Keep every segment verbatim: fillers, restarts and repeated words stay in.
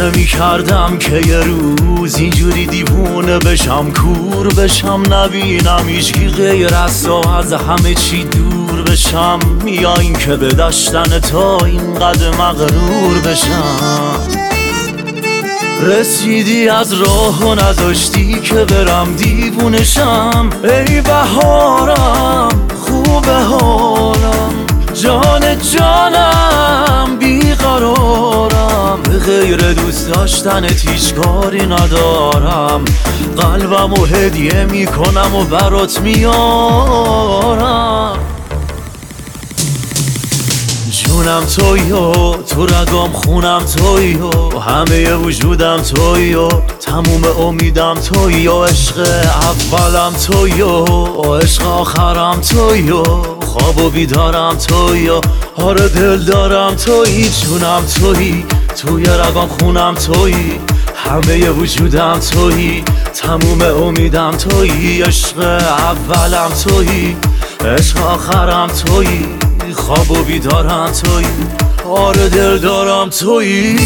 نمی کردم که یه روز اینجوری دیوونه بشم، کور بشم، نبینم هیچکی غیر از تو، از همه چی دور بشم. میایین که به داشتن تو اینقدر مغرور بشم. رسیدی از راه و نذاشتی که برم دیوونشم. ای بهارم خوب حالم، جان جانم بیقرارم، به غیر دوست داشتنت هیچ کاری ندارم. قلبمو هدیه میکنم و برات میارم. جونم تویی و تو رگام خونم تویی و همه وجودم تویی و تموم امیدم تویی و عشق اولم تویی و عشق آخرم تویی و خواب و بیدارم تویی و آره دل دارم تویی. جونم تویی، توی رگام خونم تویی، همه وجودم تویی، تموم امیدم تویی، عشق اولم تویی، عشق آخرم تویی، خواب و بیدارم تویی، آره دل دارم تویی.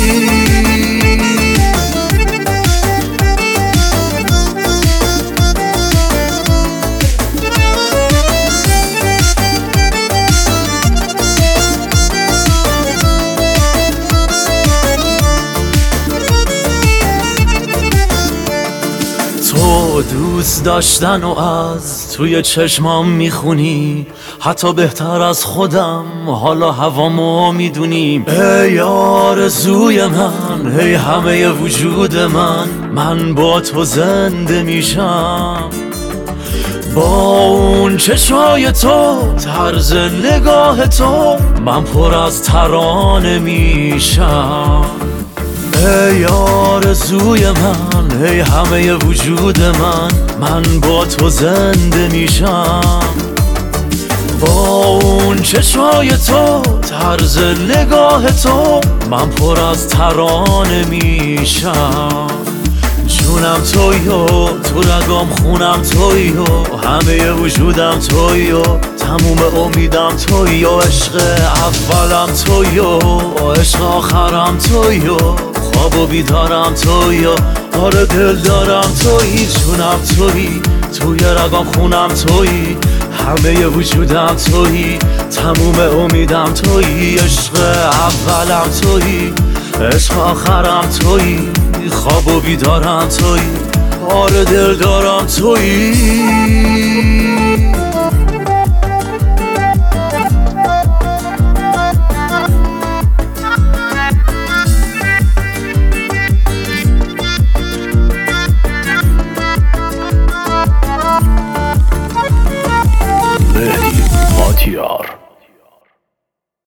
تو دوست داشتن و از توی چشمام میخونی، حتی بهتر از خودم حالا هوامو میدونی. ای آرزوی من، ای همه وجود من، من با تو زنده میشم. با اون چشای تو، طرز نگاه تو، من پر از ترانه میشم. ای آرزوی من، ای همه وجود من، من با تو زنده میشم. با اون چشمای تو، طرز نگاه تو، من پر از ترانه میشم. جونم تویی و تو رگام خونم تویی و همه وجودم تویی و تموم امیدم تویی و عشق اولم تویی و عشق آخرم تویی و خواب و بیدارم تویی و آره دل دارم تویی. جونم تویی، توی رگام خونم تویی، همه وجودم تویی، تموم امیدم تویی، عشق اولم تویی، عشق آخرم تویی، خواب و بیدارم تویی، آره دل دارم تویی.